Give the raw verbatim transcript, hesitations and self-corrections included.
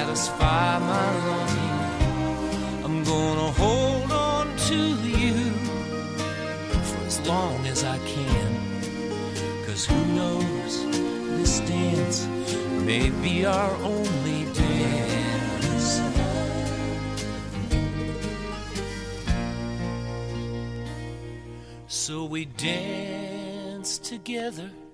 satisfy my longing. I'm gonna hold on to you for as long as I can. 'Cause who knows, this dance may be our only dance. So we dance together